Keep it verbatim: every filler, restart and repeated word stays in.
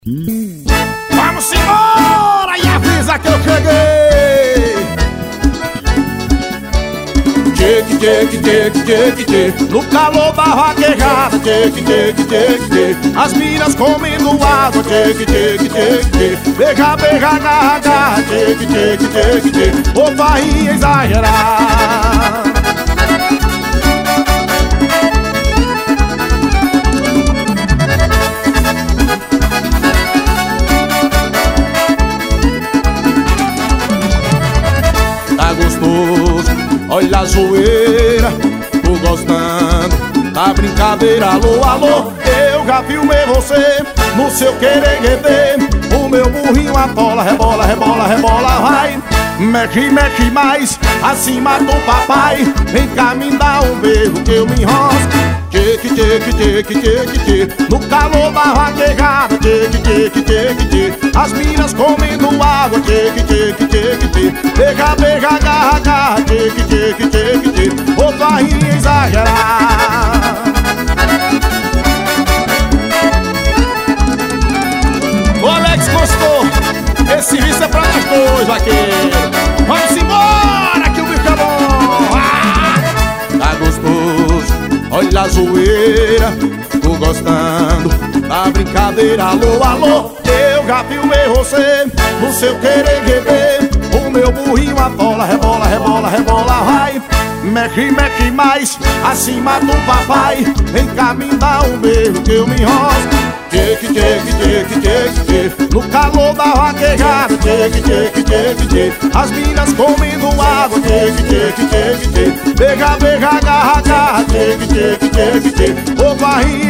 Hum. Vamos embora e avisa que eu cheguei. Tique, tique, tique, tique, tique. No calor da vaquejada. Tique, tique, tique, tique. As minas comendo água. Tique, tique, tique, tique. Beija, beija, agarra, agarra. Tique, tique, tique, tique. Ou vai exagerar. Tá gostoso, olha a zoeira, tô gostando da brincadeira. Alô, alô, eu já filmei você no seu querer-querer. O meu burrinho atola, rebola, rebola, rebola, vai. Mexe, mexe mais, acima do papai. Vem cá, me dá um beijo que eu me enrosco. Tique, tique, tique, tique, tique. No calor da vaquejada. Tique, tique, tique, tique. As minas comendo água. Tique, tique, tique, tique. Beija, beija, agarra, agarra. Tique, tique, tique, tique. Ou vai exagerar. O Alex gostou. Esse vício é pra nós dois, vaqueiro. Vamos embora que o bicho é bom. Ah! Tá gostoso, olha a zoeira, tô gostando da brincadeira. Alô, alô, eu já filmei você no seu querer-querer. O meu burrinho atola, rebola, rebola, rebola, vai. Mexe, mexe mais, acima do papai. Vem cá, me dá um beijo que eu me enrosco. Tique, tique, tique, tique, tique. No calor da vaquejada. Tique, tique, tique, tique. As minas comendo água. Tique, tique, tique, tique. Beija, beija, agarra, agarra. Tique, tique, tique, tique. Ou vai